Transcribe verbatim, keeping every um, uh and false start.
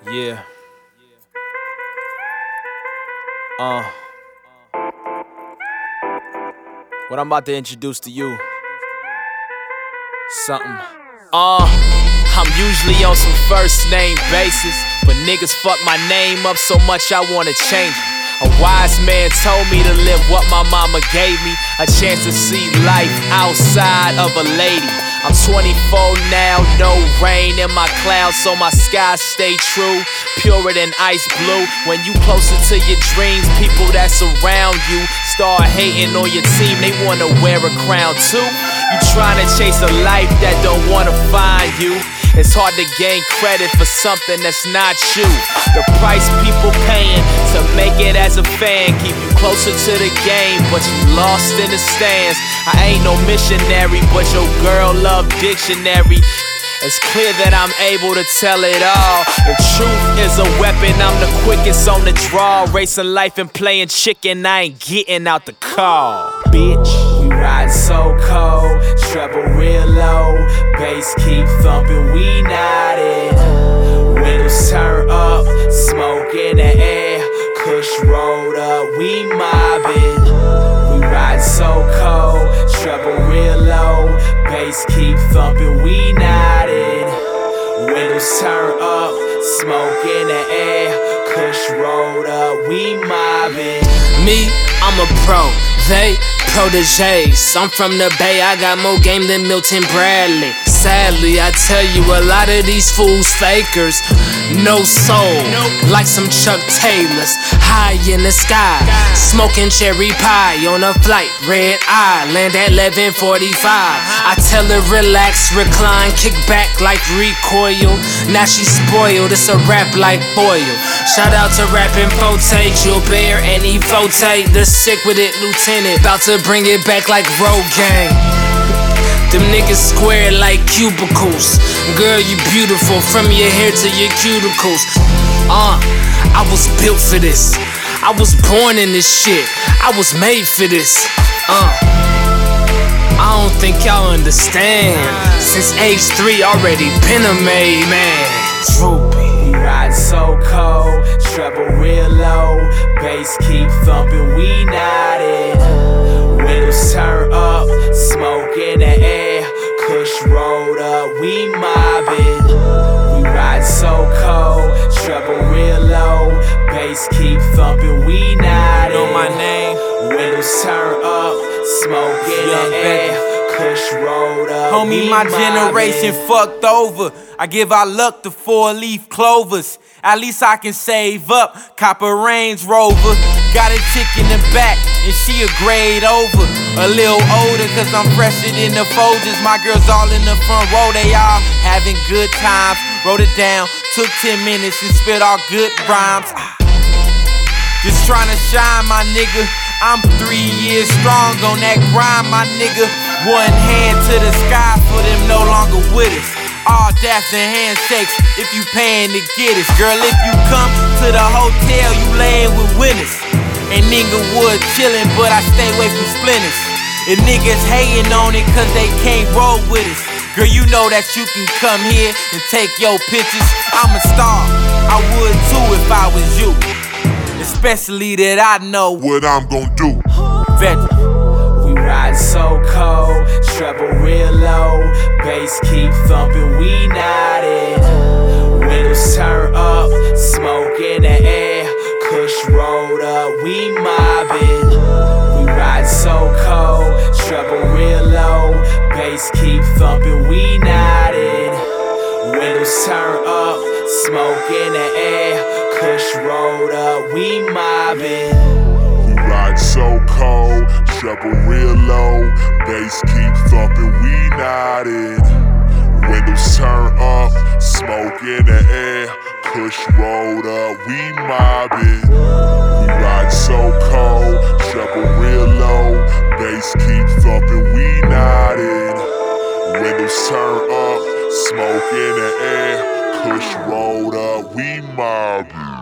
Yeah. Uh. What I'm about to introduce to you, something. Uh. I'm usually on some first name basis, but niggas fuck my name up so much I wanna change it. A wise man told me to live what my mama gave me, a chance to see life outside of a lady. I'm twenty-four now, no rain in my clouds, so my skies stay true, purer than ice blue. When you closer to your dreams, people that surround you start hating on your team, they wanna wear a crown too. You tryna chase a life that don't wanna find you. It's hard to gain credit for something that's not you. The price people paying to make it as a fan keep you closer to the game, but you lost in the stands. I ain't no missionary, but your girl love dictionary. It's clear that I'm able to tell it all. If truth is a weapon, I'm the quickest on the draw. Racing life and playing chicken, I ain't getting out the car, bitch. We ride so cold, treble real low, bass keep thumping, we nodding. Windows turn up, smoke in the air, kush rolled up, we mobbing. We ride so cold, treble real low, bass keep thumping, we nodding. Windows turn up, smoke in the air, kush rolled up, we mobbing. Me, I'm a pro, they proteges. I'm from the Bay, I got more game than Milton Bradley. Sadly, I tell you, a lot of these fools fakers, no soul, like some Chuck Taylors. High in the sky, smoking cherry pie on a flight, red eye, land at eleven forty-five. I tell her relax, recline, kick back like recoil. Now she spoiled, it's a rap like foil. Shout out to rapping Pote, Gilbert and Evote, the sick with it lieutenant, about to bring it back like Rogaine. Them niggas square like cubicles. Girl, you beautiful from your hair to your cuticles. Uh, I was built for this. I was born in this shit. I was made for this. Uh, I don't think y'all understand. Since age three, already been a made man. Droopy. We ride so cold, treble real low, bass keep thumping, we nodding. Windows turn up, smoke in the air, kush rolled up, we mobbing. We ride so cold, treble real low, bass keep thumping, we nodding. Know my name? Windows turn up, smoke in Young the air, kush rolled up, Homie, we my mobbing. generation fucked over. I give our luck to four-leaf clovers. At least I can save up, cop a Range Rover. Got a chick in the back, and she a grade over. A little older, cause I'm fresher than the Folgers. My girls all in the front row, they all having good times. Wrote it down, took ten minutes and spit all good rhymes. Ah. Just tryna shine, my nigga. I'm three years strong on that grind, my nigga. One hand to the sky for them no longer with us. All daps and handshakes if you paying to get us. Girl, if you come to the hotel, you layin' with winners. And Inglewood chillin', but I stay away from splinters. And niggas hating on it cause they can't roll with us. Girl, you know that you can come here and take your pictures. I'm a star, I would too if I was you. Especially that I know what I'm gon' do. Veteran. We ride so cold, treble real low, bass keep thumping, we nodding. Windows turn up, smoke in the air, kush rolled up, we mobbing. We ride so cold, treble real low, bass keep thumping, we nodding. Windows turn up, smoke in the air, kush rolled up, we mobbing. Ride so cold, treble real low, bass keep thumping, we nodding. Windows turn up, smoke in the air, kush rolled up, we mobbing. We ride so cold, treble real low, bass keep thumping, we nodding. Windows turn up, smoke in the air, kush rolled up, we mobbing.